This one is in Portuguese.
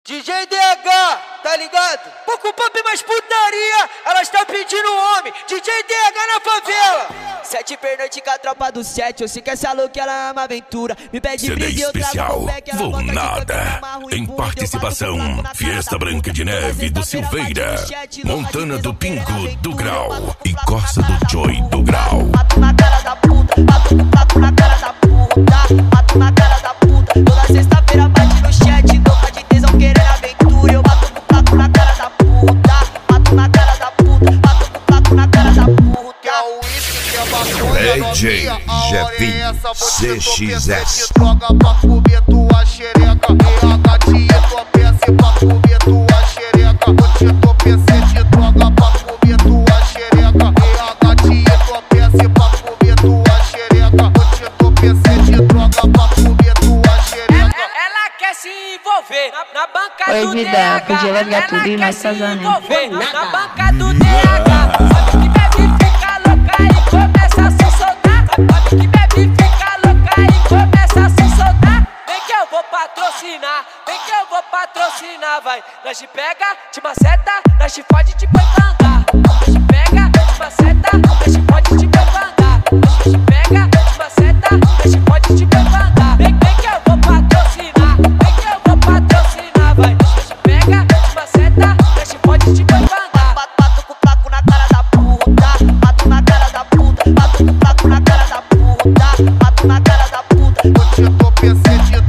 DJ DH, tá ligado? Pouco pop mais putaria, elas tá pedindo homem. DJ DH na favela. 7 pernoite com a tropa do 7. Eu sei que essa louca ela ama aventura. Me pede CD brinde, eu trago especial, no back. Ela Vou gosta de Nada. cantar uma Em ruim, participação, eu bato com Fiesta na cara Branca de da puta. Neve do Sexta-feira Silveira, bate no chat, Montana do Pingo do Grau e Bato Corsa na cara do da Joy puta. do Grau. Bato na cara da puta, bato na cara da puta. Bato na cara da puta. Toda sexta-feira bate no chat, louca de tesão querendo aventura. Eu bato na cara da puta. Bato na cara da puta. Bato na cara da puta. Que é o uísque, que é maconha, DJ novinha, a hora é Jefinho, essa, você CXS. de droga pra comer tua xereca. E a gatinha tropeça pra comer tua xereca. Hoje tô pensando de droga pra comer tua xereca. E a gatinha tropeça pra comer tua xereca. Hoje tô pensando de droga pra comer tua xereca. Ela quer se envolver na banca Oi, do vida, DH. podia largar tudo e Ela nós quer se casar, né? envolver na banca do DH. Sabe que bebe, fica louca e começa a se soltar. Sabe que bebe, fica louca e começa a se soltar. Vem que eu vou patrocinar, vem que eu vou patrocinar, vai. Nós te pega, te maceta, nós te fode, te põe pra andar. Nós te pega, te maceta, nós te fode, te põe pra andar. Nós te pega, te maceta, nós te fode, te põe pra andar. Vem que eu vou patrocinar, vem que eu vou patrocinar, vai. Nós te pega, te maceta, nós te fode, te põe pra andar. Bato com placo na cara da puta. Bato na cara da puta. Bato com placo na cara da puta. Bato na cara da puta. Hoje tô pensando de